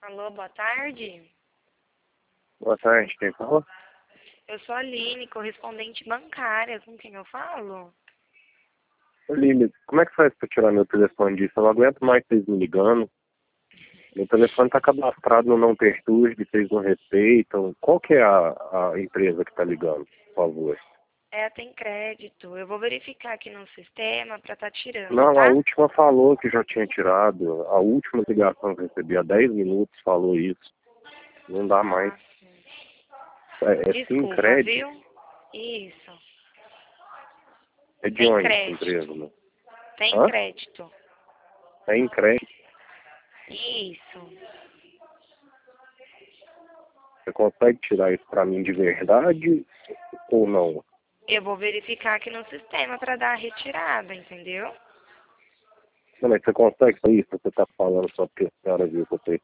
Alô, boa tarde. Boa tarde, quem fala? Eu sou a Aline, correspondente bancária. Com quem eu falo? Ô, Lili, como é que faz pra tirar meu telefone disso? Eu não aguento mais vocês me ligando. Meu telefone tá cadastrado no não perturbe, vocês não respeitam. Qual que é a empresa que tá ligando, por favor? Tem crédito. Eu vou verificar aqui no sistema pra estar tirando, Não, a tá? última falou que já tinha tirado. A última ligação que eu recebi há 10 minutos falou isso. Não dá mais. Ah, sim. É Desculpa, Sincred? viu? Isso. É de Tem onde essa empresa, crédito. né? Tem Hã? crédito. É Incred. Isso. Você consegue tirar isso pra mim de verdade ou não? Eu vou verificar aqui no sistema pra dar a retirada, entendeu? Não, mas você consegue fazer isso? Você tá falando só porque a senhora viu que eu tô